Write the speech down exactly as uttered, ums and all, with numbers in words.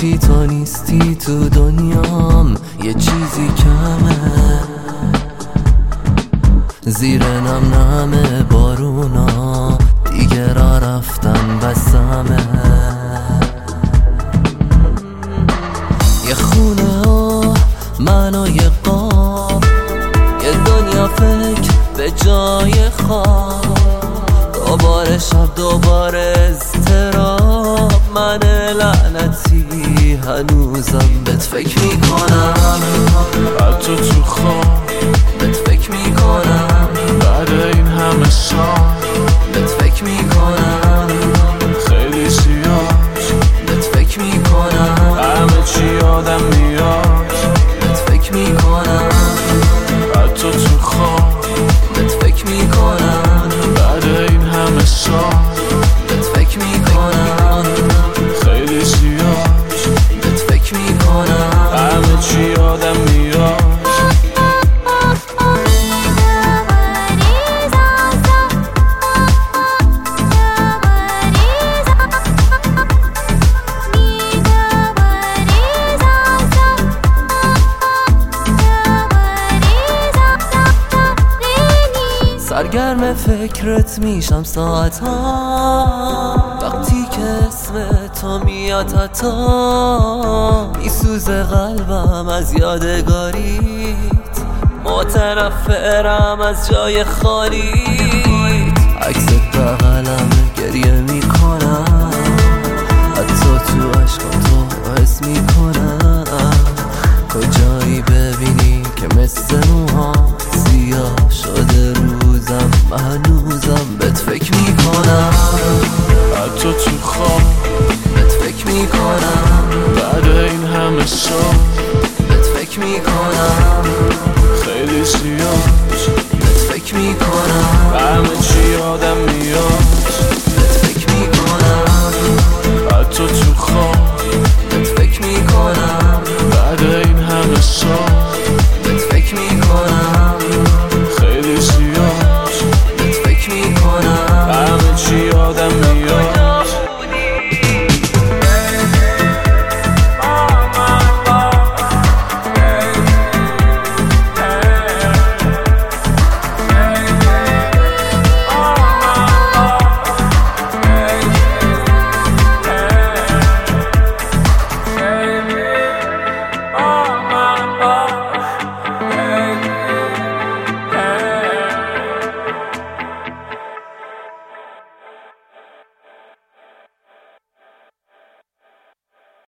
هرچی تو نیستی تو دنیام یه چیزی کمه، زیر نم نم بارونا دیگه را رفتن بسمه. یه خونه و من و یه قاب، یه دنیا فکر به جای خواب، دوباره شب دوباره اضطراب. من لعنتی هنوزم بهت فکر میکنم، حتی تو خواب بهت فکر میکنم، بعد این همه سال بهت فکر میکنم، خیلی زیاد بهت فکر میکنم، همه چی یادم میاد، بهت فکر میکنم، حتی تو خواب بهت فکر میکنم، بعد این همه سال بهت فکر میکنم، خیلی زیاد بهت فکر میکنم، همه چی یادم میاد. سرگرم فکرت میشم ساعت ها، وقتی که اسم تو میاد حتی میسوزه قلبم از یادگاریت، متنفرم از جای خالیت. عکست بغلم گریه میکنم، حتی تو عشقم تو حس میکنم، کجایی ببینی که مثل